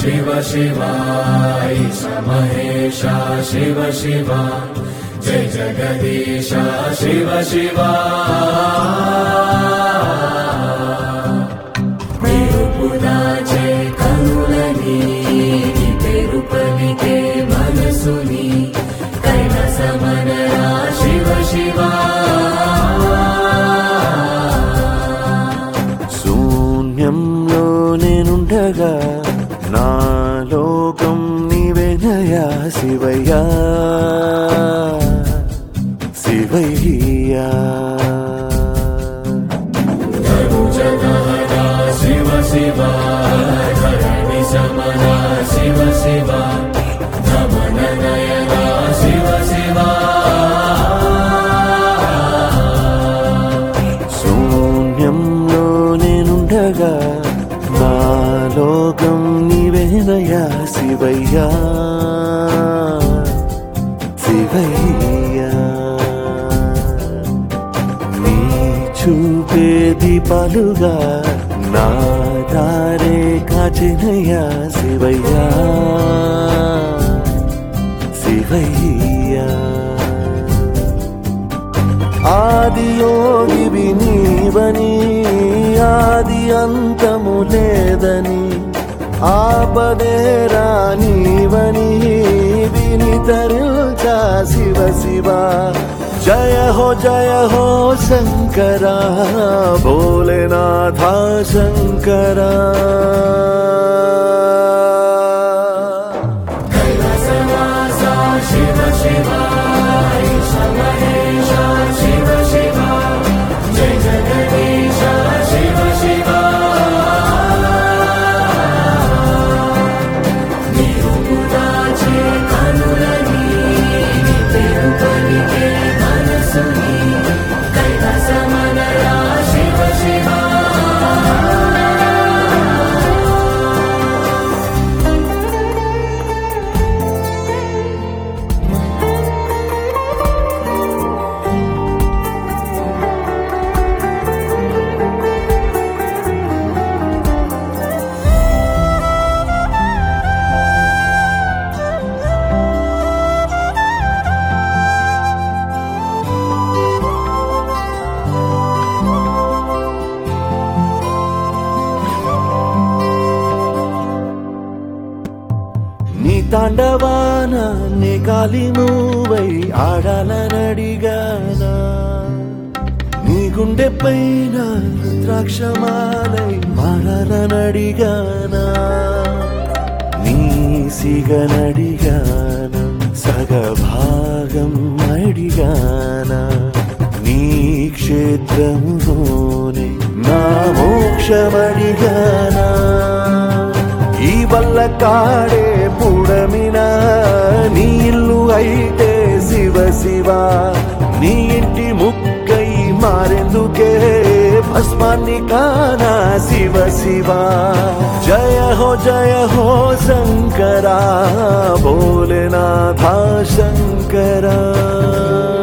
शिव शिवा ईश महेशा शिव शिवा जय जगदीशा शिव शिवा पेरुपुदाचे कनुलनी पेरु पलिके मनसुनी कैलासमनरा शिव शिवा శూన్యంలో నేనుండగా నా లోకం నీవేనయా శివయ్యా శివయ్యా ధనుజదహరా శివ శివ ధరణి సమరా శివ శివ రమణ నయనా శివ శివ శూన్యంలో నేనుండగా నా లోకం నీవేనయా శివయ్యా శివయ్యా నీ చూపే దీపాలుగా నా దారే కాచెనయ్యా శివయ్యా శివయ్యా ఆది యోగివి నీవని ఆది అంతము లేదని ఆపదే రానివని వినితరుచా శివ శివ జయ హో శంకరా భోలేనాథ శంకరా कैलासवासा शिव शिवा ईश महेशा शिव शिवा जय जगदीशा शिव शिवा निरुपुदाचे कनुलनी पेरु पलिके मनसुनी कैलासमनरा शिव शिवा నీ తాండవాన నే కాలి నువ్వై ఆడాలనడిగానా నీ గుండె పైన రుద్రాక్షమాలై మారాలనడిగానా నీ సిగనడిగానా సగభాగం అడిగానా నీ క్షేత్రములోనే నా మోక్షమడిగానా ఈ వల్ల కాడే పుడమిన నీ ఇల్లు అయితే శివ శివ నీ ఇంటి ముక్కై మారెందుకే భస్మాన్ని కానా శివ శివ జయ హో శంకరా భోలేనాథ శంకరా